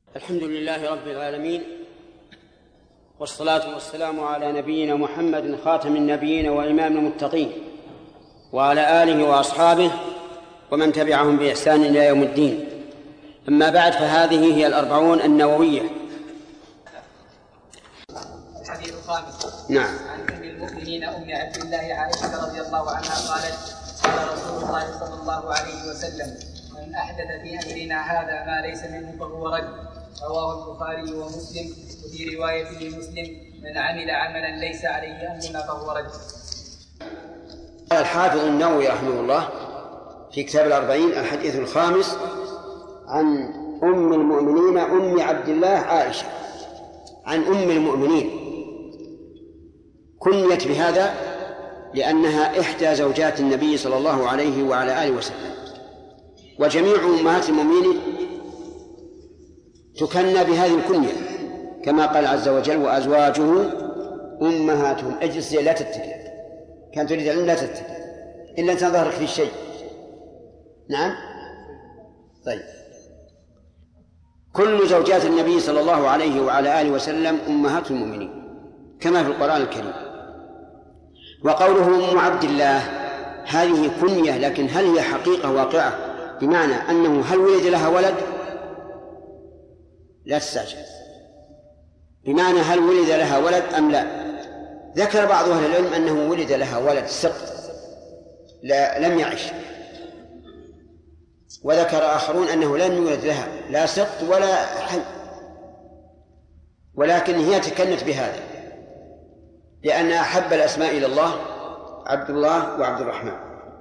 الحمد لله رب العالمين، والصلاة والسلام على نبينا محمد خاتم النبيين وإمام المتقين، وعلى آله وأصحابه ومن تبعهم بإحسان إلى يوم الدين. أما بعد، فهذه هي الأربعون النووية. الحديث الخامس. نعم. عن أم المؤمنين أم عبد الله عائشة رضي الله عنها قالت: قال رسول الله صلى الله عليه وسلم: من أحدث في أمرنا هذا ما ليس منه فهو رد. رواه البخاري ومسلم. وفي رواية لمسلم: من عمل عملا ليس عليه أمرنا فهو رد. الحافظ النووي رحمه الله في كتاب الأربعين الحديث الخامس عن أم المؤمنين أم عبد الله عائشة. عن أم المؤمنين كنيت بهذا لأنها إحدى زوجات النبي صلى الله عليه وعلى آله وسلم، وجميع أمهات المؤمنين تكنى بهذه الكنية، كما قال عز وجل: وأزواجه أمهاتهم. اجلس لا تتكئ، كانت تريد العلم لا تتكئ إلا أن تظهرك في الشيء. نعم. طيب، كل زوجات النبي صلى الله عليه وعلى آله وسلم أمهات المؤمنين كما في القرآن الكريم. وقوله أم عبد الله هذه كنية، لكن هل هي حقيقة واقعة؟ بمعنى أنه هل ولد لها ولد؟ لا تستعجل. بمعنى هل ولد لها ولد أم لا؟ ذكر بعض أهل العلم أنه ولد لها ولد سقط لم يعش، وذكر آخرون أنه لم يولد لها لا سقط ولا حي، ولكن هي تكنت بهذا لأن أحب الأسماء إلى الله عبد الله وعبد الرحمن.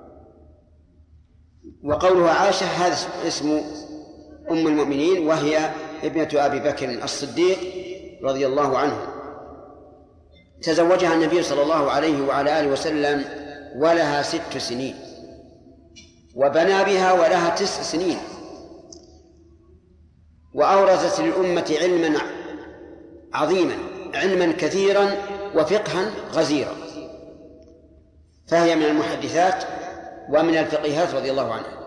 وقولها عائشة هذا اسم أم المؤمنين، وهي ابنة أبي بكر الصديق رضي الله عنه. تزوجها النبي صلى الله عليه وعلى آله وسلم ولها 6 سنين، وبنى بها ولها 9 سنين، وأورثت للأمة علما عظيما، علما كثيرا وفقها غزيرا، فهي من المحدثات ومن الفقيهات رضي الله عنها.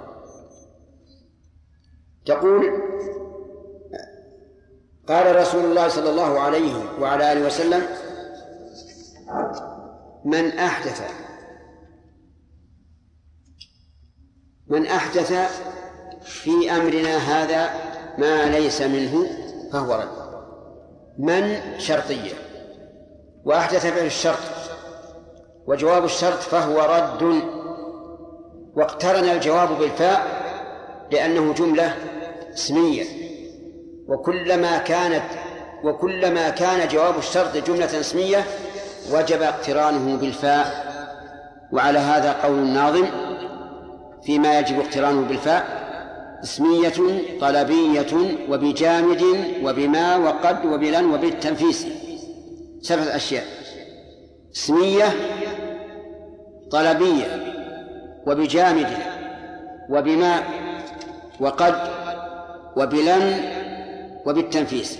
تقول: قال رسول الله صلى الله عليه وعلى آله وسلم: من أحدث في أمرنا هذا ما ليس منه فهو رد. من شرطية، وأحدث فعل الشرط، وجواب الشرط فهو رد، واقترن الجواب بالفاء لأنه جملة اسمية، وكلما كان جواب الشرط جملة اسمية وجب اقترانه بالفاء. وعلى هذا قول الناظم فيما يجب اقترانه بالفاء: اسمية طلبية وبجامد وبما وقد وبلن وبالتنفيس. 7 أشياء: اسمية طلبية وبجامد وبما وقد وبلن وبالتنفيس.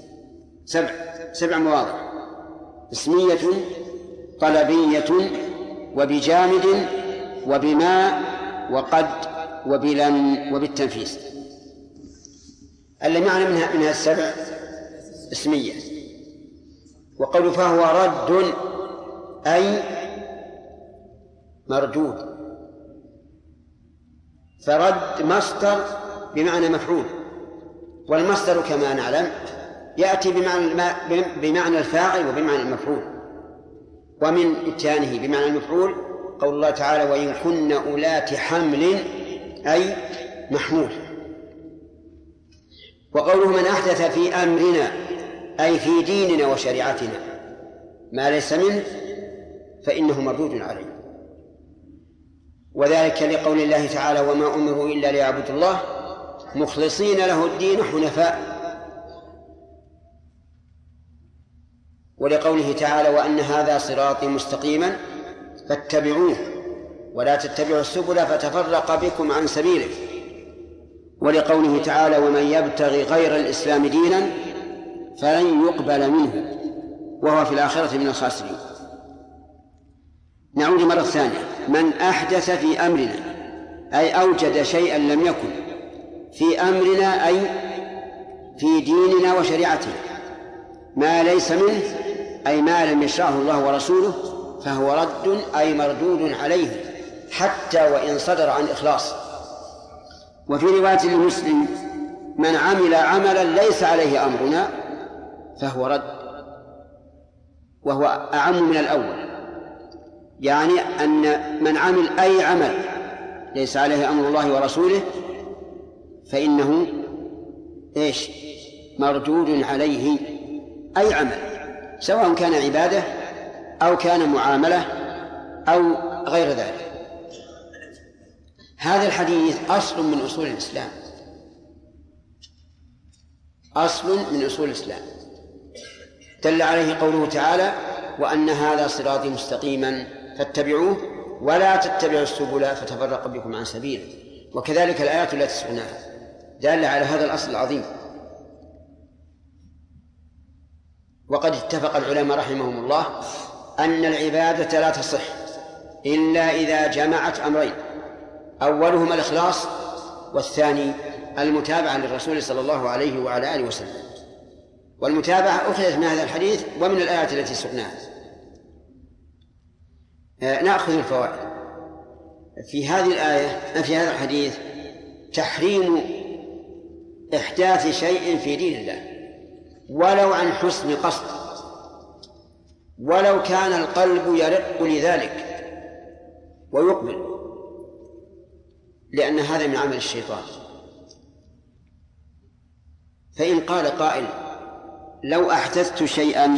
7 مواضع: اسمية طلبية وبجامد وبما وقد وبلن وبالتنفيس. اللي معنى منها 7 اسمية. وقول فهو رد أي مردود، فرد مصدر بمعنى مفعول، والمصدر كما نعلم يأتي بمعنى الفاعل وبمعنى المفعول، ومن إتيانه بمعنى المفعول قول الله تعالى: وإن كن أولات حمل أي محمول. وقوله من أحدث في أمرنا أي في ديننا وشريعتنا ما ليس منه فإنه مردود عليه، وذلك لقول الله تعالى: وما أمروا إلا ليعبدوا الله مخلصين له الدين حنفاء، ولقوله تعالى: وأن هذا صراطي مستقيما فاتبعوه ولا تتبعوا السبل فتفرق بكم عن سبيله، ولقوله تعالى: ومن يبتغي غير الإسلام دينا فلن يقبل منه وهو في الآخرة من الخاسرين. نعود مرة ثانية: من أحدث في أمرنا أي أوجد شيئا لم يكن، في أمرنا أي في ديننا وشريعتنا ما ليس منه أي ما لم يشرعه الله ورسوله فهو رد أي مردود عليه حتى وإن صدر عن إخلاص. وفي رواية لمسلم من عمل عملا ليس عليه أمرنا فهو رد، وهو أعم من الأول، يعني أن من عمل أي عمل ليس عليه أمر الله ورسوله فإنه مردود عليه أي عمل، سواء كان عبادة أو كان معاملة أو غير ذلك. هذا الحديث أصل من أصول الإسلام، أصل من أصول الإسلام، دل عليه قوله تعالى: وأن هذا صراطي مستقيما فاتبعوه ولا تتبعوا السبل فتفرق بكم عن سبيله. وكذلك الآيات التي سمعناها دالة على هذا الأصل العظيم. وقد اتفق العلماء رحمهم الله أن العبادة لا تصح إلا إذا جمعت أمرين: أولهما الإخلاص، والثاني المتابعة للرسول صلى الله عليه وعلى آله وسلم. والمتابعة أخذت من هذا الحديث ومن الآيات التي سقناها. نأخذ الفوائد في هذه الآية. في هذا الحديث تحريم إحداث شيء في دين الله ولو عن حسن قصد، ولو كان القلب يرق لذلك ويقبل، لأن هذا من عمل الشيطان. فإن قال قائل: لو أحدثت شيئا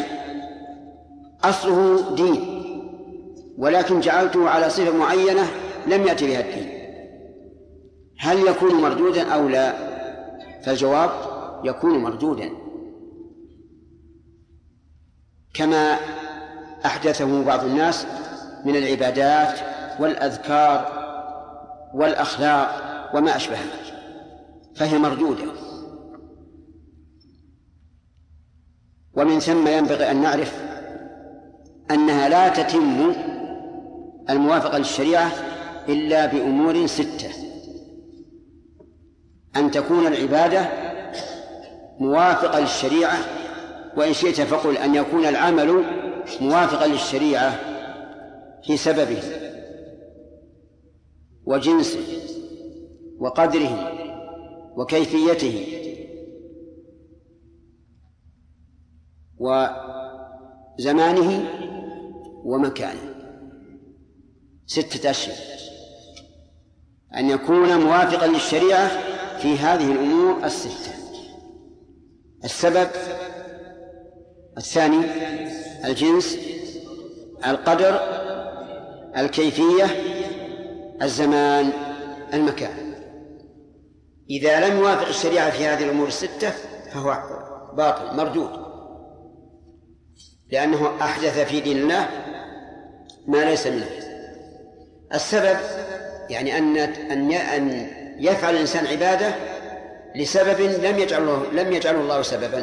أصله دين ولكن جعلته على صفة معينة لم يأتي بها الدين، هل يكون مردودا أو لا؟ فالجواب: يكون مردودا، كما أحدثه بعض الناس من العبادات والأذكار والأخلاق وما أشبهها، فهي مردودة. ومن ثم ينبغي أن نعرف أنها لا تتم الموافقة للشريعة إلا بأمور 6: أن تكون العبادة موافقة للشريعة، وإن شئت فقل أن يكون العمل موافقا للشريعة في سببه وجنسه وقدره وكيفيته وزمانه ومكانه. 6 أشياء: أن يكون موافقا للشريعة في هذه الأمور 6: السبب، الثاني الجنس، القدر، الكيفية، الزمان، المكان. إذا لم يوافق الشريعة في هذه الأمور 6 فهو باطل مردود، لأنه أحدث في دين الله ما ليس منه. السبب يعني أن يفعل الإنسان عبادة لسبب لم يجعله الله سببا،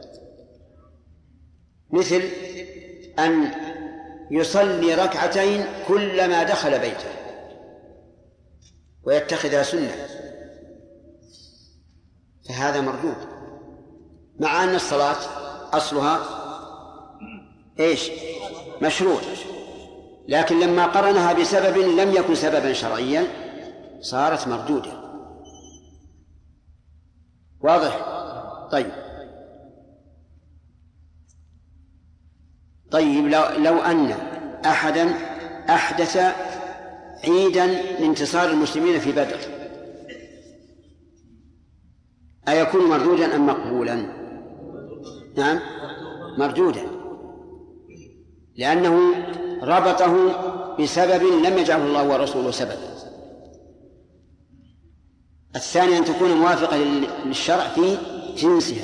مثل أن يصلي 2 ركعتين كلما دخل بيته ويتخذها سنة، فهذا مردود، مع أن الصلاة أصلها مشروع، لكن لما قرنها بسبب لم يكن سببا شرعيا صارت مردودة. واضح؟ طيب لو أن أحدا أحدث عيدا لانتصار المسلمين في بدر، أيكون مردودا أم مقبولا؟ نعم، مردودا، لأنه ربطه بسبب لم يجعله الله ورسوله سببا. الثاني أن تكون موافقة للشرع في جنسها،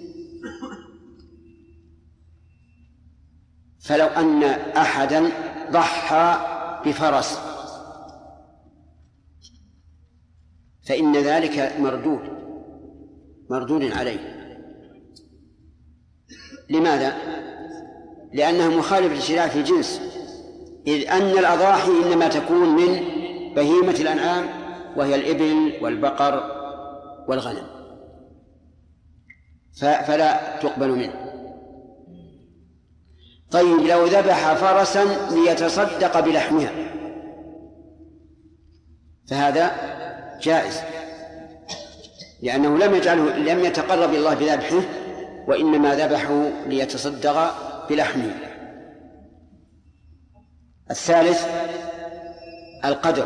فلو أن أحدا ضحى بفرس فإن ذلك مردود عليه. لماذا؟ لأنه مخالف للشريعة في جنس، إذ أن الأضاحي إنما تكون من بهيمة الأنعام وهي الإبل والبقر والغنم. فلا تقبل منه. طيب لو ذبح فرسا ليتصدق بلحمها فهذا جائز، لأنه لم يتقرب الله بذبحه، وإنما ذبحه ليتصدق بلحمه. الثالث القدر،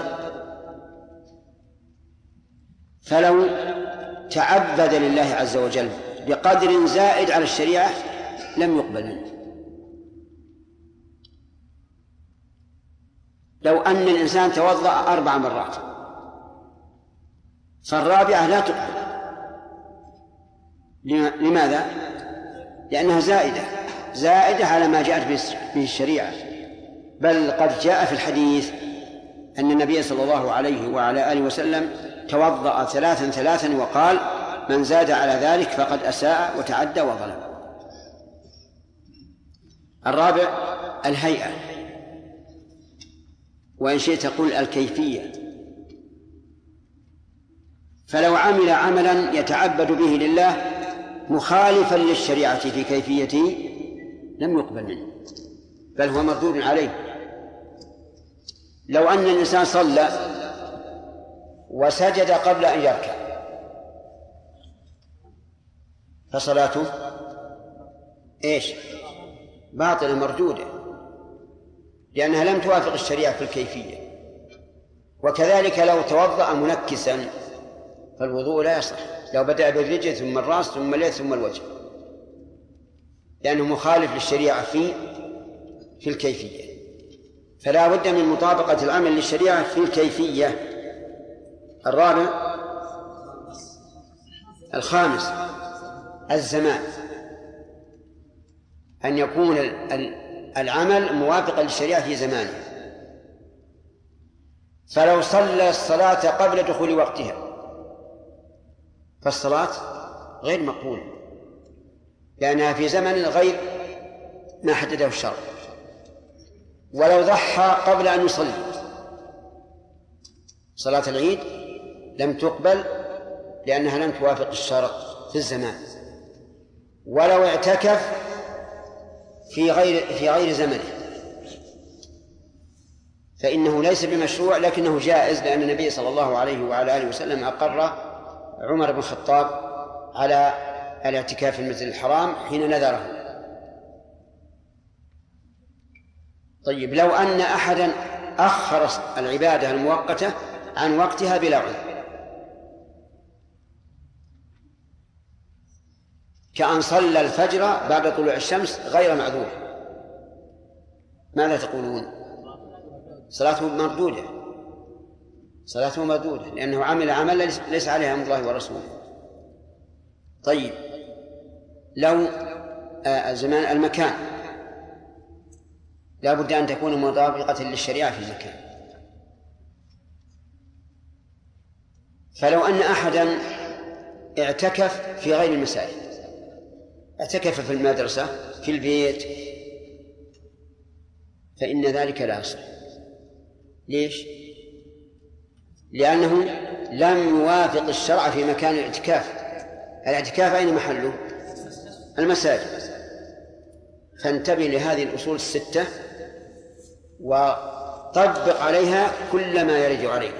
فلو تعبد لله عز وجل بقدر زائد على الشريعة لم يقبل منه. لو أن الإنسان توضأ 4 مرات فالرابعة لا تقبل. لماذا؟ لأنها زائدة على ما جاءت به الشريعة، بل قد جاء في الحديث أن النبي صلى الله عليه وعلى آله وسلم توضأ 3 وقال: من زاد على ذلك فقد أساء وتعدى وظلم. الرابع الهيئة، وإن شئت تقول الكيفية، فلو عمل عملا يتعبد به لله مخالفا للشريعة في كيفيته لم يقبل منه، بل هو مردود عليه. لو أن الإنسان صلى وسجد قبل أن يركع فصلاته باطلة مردودة، لأنها لم توافق الشريعة في الكيفية. وكذلك لو توضأ منكسا فالوضوء لا يصح، لو بدأ بالرجل ثم الرأس ثم اليد ثم الوجه، لأنه مخالف للشريعة في الكيفية. فلا بد من مطابقة العمل للشريعة في الكيفية. الرابع الخامس الزمان، أن يكون العمل موافقا للشريعة في زمانه. فلو صلى الصلاة قبل دخول وقتها فالصلاة غير مقبولة، لأنها في زمن غير ما حدده الشرع. ولو ضحى قبل أن يصلي صلاة العيد لم تقبل، لأنها لم توافق الشرع في الزمان. ولو اعتكف في غير زمنه فإنه ليس بمشروع، لكنه جائز، لأن النبي صلى الله عليه وعلى آله وسلم أقر عمر بن الخطاب على الاعتكاف في المسجد الحرام حين نذره. طيب لو أن أحدا أخر العبادة المؤقتة عن وقتها بلا عذر، كأن صلى الفجر بعد طلوع الشمس غير معذور، ماذا تقولون؟ صلاته مردودة، لأنه عمل عملا ليس عليه أمر الله ورسوله. طيب لو زمان المكان لا بد أن تكون مطابقة للشريعة في المكان. فلو أن أحدا اعتكف في غير المساجد، اعتكف في المدرسة في البيت، فإن ذلك لا يصح. ليش؟ لأنه لم يوافق الشرع في مكان الاعتكاف. الاعتكاف أين محله؟ المساجد. فانتبه لهذه الأصول 6 وطبق عليها كل ما يرد عليك.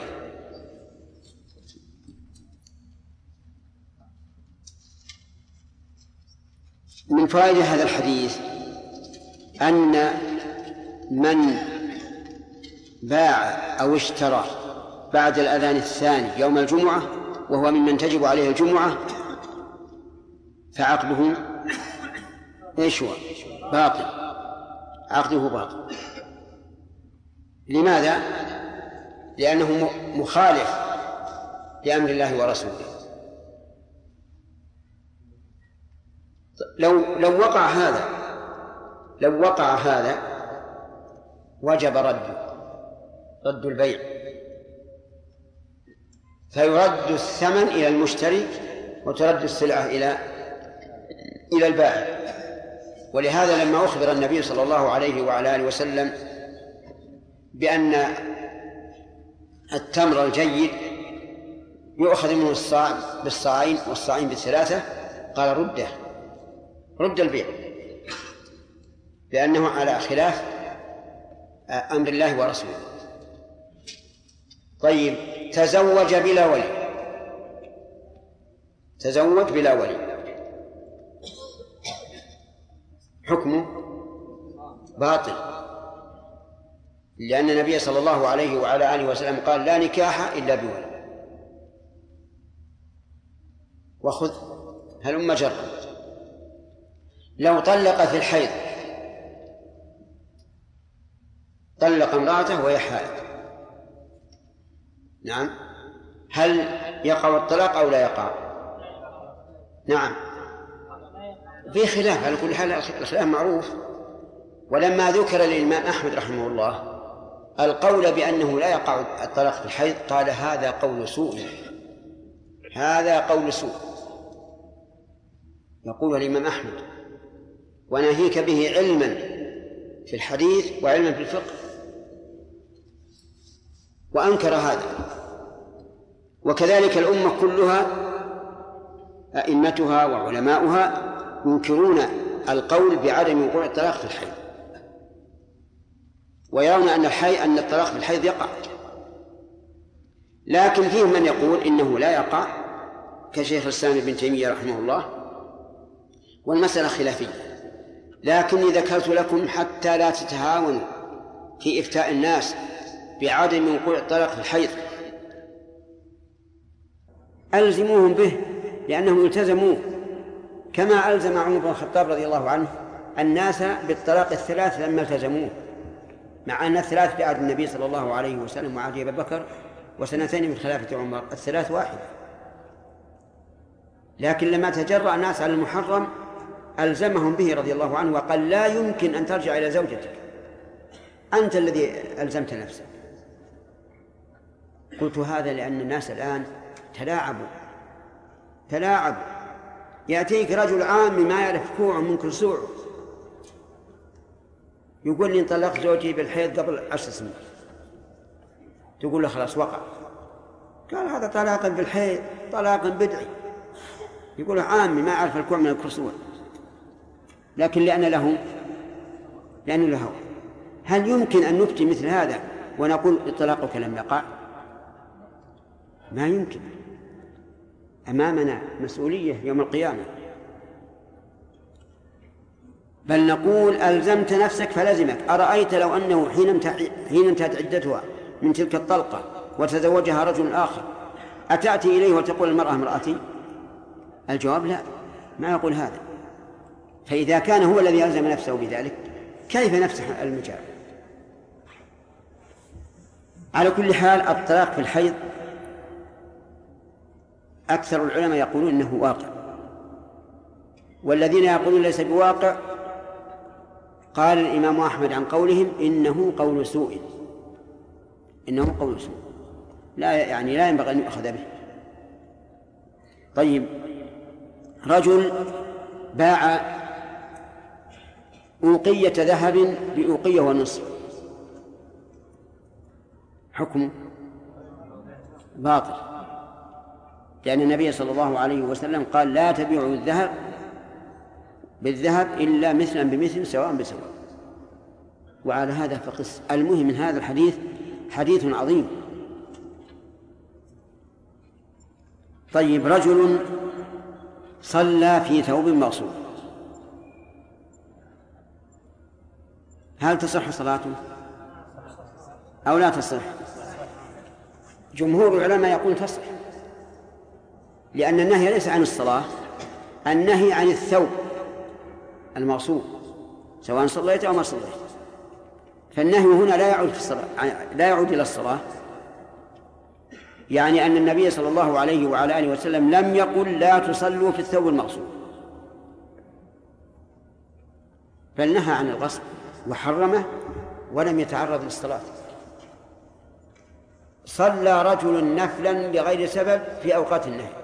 من فوائد هذا الحديث أن من باع أو اشترى بعد الأذان الثاني يوم الجمعة وهو ممن تجب عليه الجمعة فعقده هو باطل، عقده باطل. لماذا؟ لأنه مخالف لأمر الله ورسوله. لو وقع هذا وجب رد البيع، فيرد الثمن إلى المشتري وترد السلعة إلى البائع. ولهذا لما أخبر النبي صلى الله عليه وعلى آله وسلم بأن التمر الجيد يؤخذ منه الصاع بالصاعين والصاعين بالثلاثة قال رده، رد البيع، لأنه على خلاف أمر الله ورسوله. طيب، تزوج بلا ولي، تزوج بلا ولي، حكمه باطل، لأن النبي صلى الله عليه وعلى آله وسلم قال: لا نكاح إلا بولي. وخذ هلم جرا. لو طلق في الحيض، طلق امرأته وهي حائض، نعم، هل يقع الطلاق أو لا يقع؟ نعم، في خلاف على كل حال، الخلاف معروف. ولما ذكر للإمام أحمد رحمه الله القول بأنه لا يقع الطلاق في الحيض قال: هذا قول سوء، هذا قول سوء، يقول الإمام أحمد، وناهيك به علما في الحديث وعلما في الفقه، وأنكر هذا. وكذلك الأمة كلها أئمتها وعلماؤها ينكرون القول بعدم وقوع الطلاق في الحيض، ويرون أن الطلاق في الحيض يقع. لكن فيهم من يقول إنه لا يقع، كشيخ الإسلام ابن تيمية رحمه الله، والمسألة خلافية. لكني ذكرت لكم حتى لا تتهاونوا في إفتاء الناس بعدم وقوع الطلاق في الحيض، ألزموهم به لأنهم التزموه، كما ألزم عمر بن الخطاب رضي الله عنه الناس بالطلاق الثلاث لما التزموه، مع أن الثلاث في عهد النبي صلى الله عليه وسلم وعهد أبي بكر وسنتين من خلافة عمر، الثلاث واحد. لكن لما تجرأ الناس على المحرم ألزمهم به رضي الله عنه، وقال: لا يمكن أن ترجع إلى زوجتك، أنت الذي ألزمت نفسك. قلت هذا لأن الناس الآن تلاعبوا. يأتيك رجل عام ما يعرف كوع من كسوع يقول لي: انطلقت زوجي بالحيض قبل 10 سنين. تقول له: خلاص وقع. قال: هذا طلاق بالحيض، طلاق بدعي. يقول له: عامي ما يعرف الكوع من الكسوع، لكن لأنه له. هل يمكن أن نفتي مثل هذا ونقول طلاقك لم يقع؟ ما يمكن. أمامنا مسؤولية يوم القيامة. بل نقول: ألزمت نفسك فلزمك. أرأيت لو أنه حين انتهت عدتها من تلك الطلقة وتزوجها رجل آخر، أتأتي إليه وتقول المرأة امرأتي؟ الجواب لا، ما يقول هذا. فإذا كان هو الذي ألزم نفسه بذلك كيف نفسح المجال؟ على كل حال، الطلاق في الحيض أكثر العلماء يقولون إنه واقع، والذين يقولون ليس بواقع قال الإمام أحمد عن قولهم: إنه قول سوء، إنه قول سوء، لا ينبغي أن يؤخذ به. طيب، رجل باع أوقية ذهب بأوقية ونصف، حكمه باطل، لأن النبي صلى الله عليه وسلم قال: لا تبيعوا الذهب بالذهب إلا مثلا بمثل سواء بسواء. وعلى هذا فقس. المهم من هذا الحديث حديث عظيم. طيب، رجل صلى في ثوب مغصوب، هل تصح صلاته أو لا تصح؟ جمهور العلماء يقول تصح، لأن النهي ليس عن الصلاة، النهي عن الثوب المغصوب سواء صليت أو ما صليت. فالنهي هنا لا يعود إلى الصلاة، يعني أن النبي صلى الله عليه وعلى آله وسلم لم يقل: لا تصلوا في الثوب المغصوب، بل نهى عن الغصب وحرمه ولم يتعرض للصلاة. صلى رجل نفلا بغير سبب في أوقات النهي،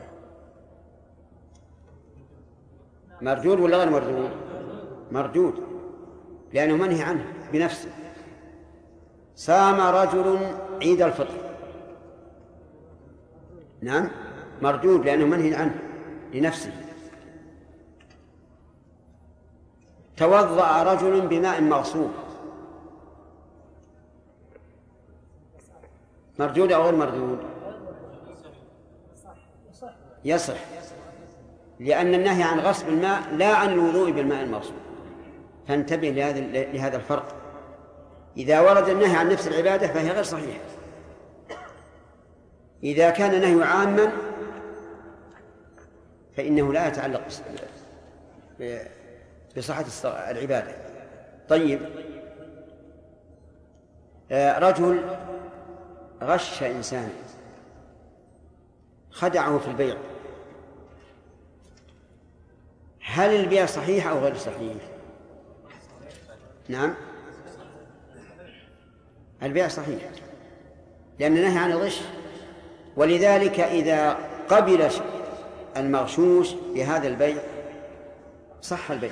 مردود ولا غير مردود؟ مردود، لأنه منهي عنه بنفسه. صام رجل عيد الفطر، نعم مردود، لأنه منهي عنه لنفسه. توضأ رجل بماء مغصوب، مردود أو غير مردود؟ يصح، لأن النهي عن غصب الماء لا عن الوضوء بالماء المغصوب. فانتبه لهذا الفرق. إذا ورد النهي عن نفس العبادة فهي غير صحيحة. إذا كان النهي عاما فإنه لا يتعلق بصحة العبادة. طيب، رجل غش إنسان، خدعه في البيع، هل البيع صحيح أو غير صحيح؟ نعم، البيع صحيح، لأن النهي عن الغش. ولذلك إذا قبل المغشوش بهذا البيع صح البيع.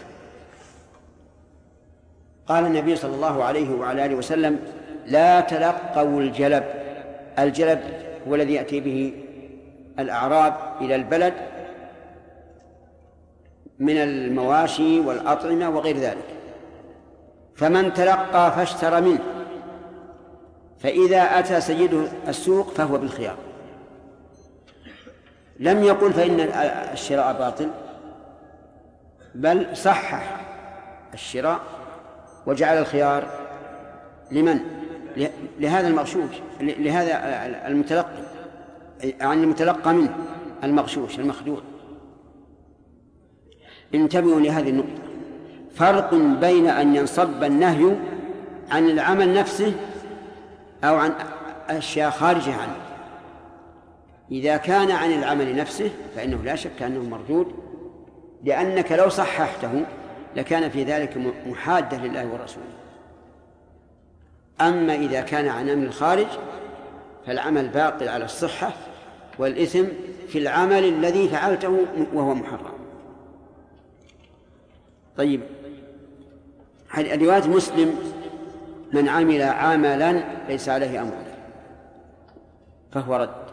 قال النبي صلى الله عليه وعلى آله وسلم: لا تلقوا الجلب. الجلب هو الذي يأتي به الأعراب إلى البلد من المواشي والأطعمة وغير ذلك، فمن تلقى فاشترى منه، فإذا أتى سيده السوق فهو بالخيار. لم يقل فإن الشراء باطل، بل صحح الشراء وجعل الخيار لمن؟ لهذا المغشوش، لهذا المتلقي، عن المتلقى منه المغشوش المخدوع. انتبهوا لهذه النقطة. فرق بين أن ينصب النهي عن العمل نفسه أو عن أشياء خارجة عنه. إذا كان عن العمل نفسه فإنه لا شك أنه مردود، لأنك لو صححته لكان في ذلك محادة لله ورسوله. أما إذا كان عن أمر الخارج فالعمل باقي على الصحة، والإثم في العمل الذي فعلته وهو محرم. طيب، رواية مسلم: من عمل عملا ليس عليه أمرنا فهو رد.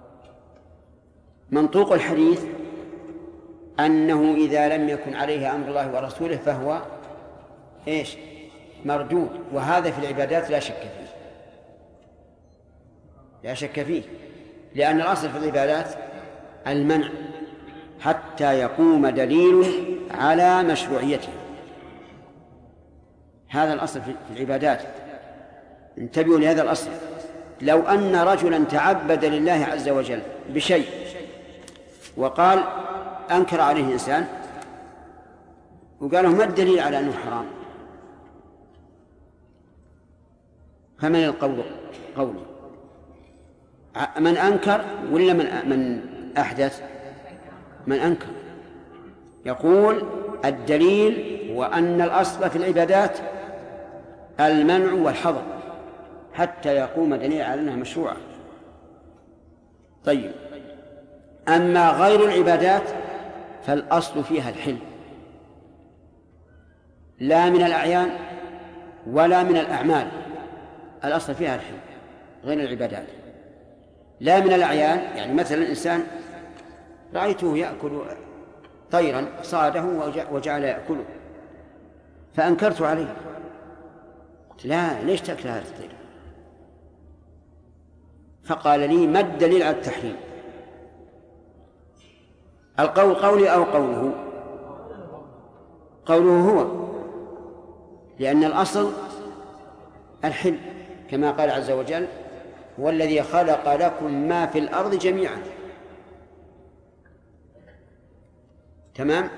منطوق الحديث أنه إذا لم يكن عليه أمر الله ورسوله فهو إيش؟ مردود. وهذا في العبادات لا شك فيه، لا شك فيه، لأن الأصل في العبادات المنع حتى يقوم دليل على مشروعيته. هذا الأصل في العبادات. انتبهوا لهذا الأصل. لو أن رجلا تعبد لله عز وجل بشيء وقال أنكر عليه إنسان وقال له: ما الدليل على أنه حرام؟ فمن القول؟ قولي من أنكر ولا من أحدث؟ من أنكر. يقول الدليل وأن الأصل في العبادات المنع والحظر حتى يقوم دليل على أنها مشروعة. طيب، أما غير العبادات فالأصل فيها الحل، لا من الأعيان ولا من الأعمال، الأصل فيها الحل. غير العبادات لا من الأعيان، يعني مثلا إنسان رأيته يأكل طيرا صاده وجعل يأكله فأنكرت عليه، قلت: لا، ليش تأكل هذا الطير؟ فقال لي: ما الدليل على التحريم؟ القول قولي أو قوله؟ قوله هو، لأن الأصل الحل، كما قال عز وجل: هو الذي خلق لكم ما في الأرض جميعا. تمام؟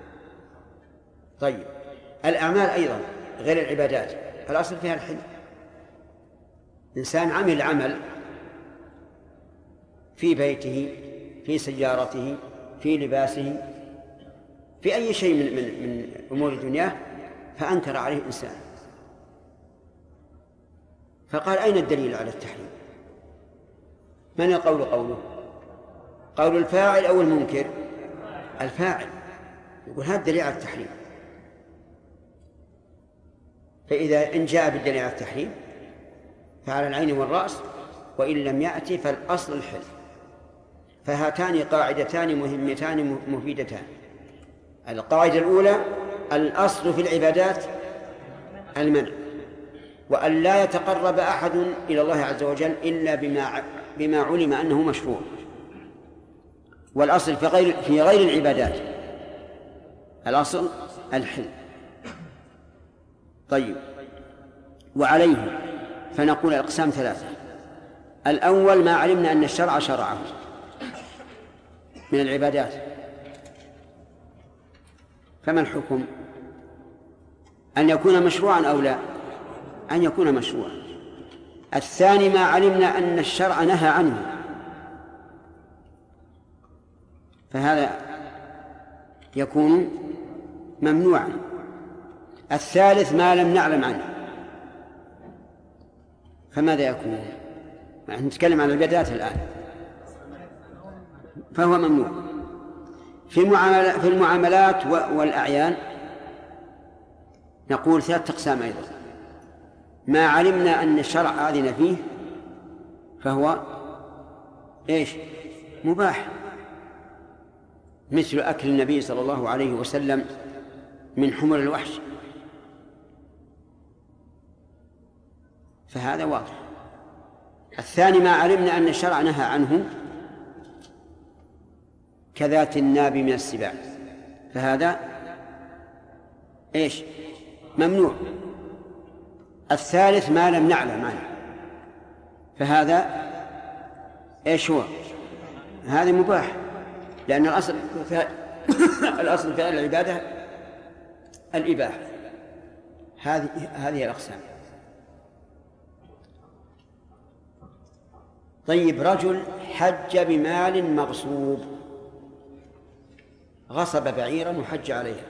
طيب، الأعمال أيضا غير العبادات الأصل فيها الحل. إنسان عمل عمل في بيته، في سيارته، في لباسه، في أي شيء من أمور دنياه، فأنكر عليه إنسان فقال: أين الدليل على التحريم؟ من القول؟ قوله قول الفاعل أو المنكر؟ الفاعل. يقول: هذا الدليل على التحريم. فإذا إن جاء بالدليل على التحريم فعلى العين والرأس، وإن لم يأتي فالأصل الحل. فهاتان قاعدتان مهمتان مفيدتان. القاعدة الأولى الأصل في العبادات المنع، وأن لا يتقرب أحد إلى الله عز وجل إلا بما علم أنه مشروع. والأصل في غير العبادات الأصل الحل. طيب، وعليه فنقول الأقسام ثلاثة. الأول ما علمنا أن الشرع شرعه من العبادات، فما الحكم؟ أن يكون مشروعا أو لا؟ أن يكون مشروعا. الثاني ما علمنا أن الشرع نهى عنه، فهذا يكون ممنوعا. الثالث ما لم نعلم عنه، فماذا يكون؟ نحن نتكلم عن العبادات الآن، فهو ممنوع. في المعاملات والأعيان نقول ثلاثة أقسام أيضا. ما علمنا أن الشرع آذن فيه فهو إيش؟ مباح، مثل أكل النبي صلى الله عليه وسلم من حمر الوحش، فهذا واضح. الثاني ما علمنا أن الشرع نهى عنه كذات الناب من السباع، فهذا إيش؟ ممنوع. الثالث ما لم نعلم عنه، فهذا إيش هو؟ هذا مباح، لأن الأصل في العبادة الإباحة. هذه الأقسام. طيب، رجل حج بمال مغصوب، غصب بعيرا وحج عليها،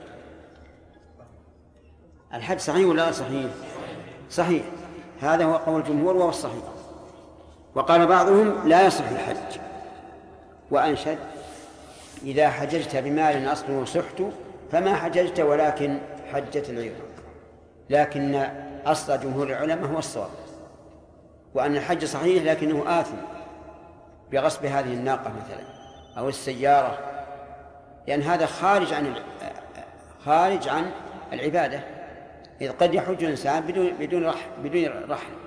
الحج صحيح ولا صحيح؟ صحيح، هذا هو قول الجمهور وهو الصحيح. وقال بعضهم لا يصح الحج، وأنشد: إذا حججت بمال أصله سحت فما حججت ولكن حجت العير. لكن أصل جمهور العلماء هو الصواب، وأن الحج صحيح لكنه آثم بغصب هذه الناقة مثلا أو السيارة، لأن هذا خارج عن العبادة، إذ قد يحج الإنسان بدون رحل.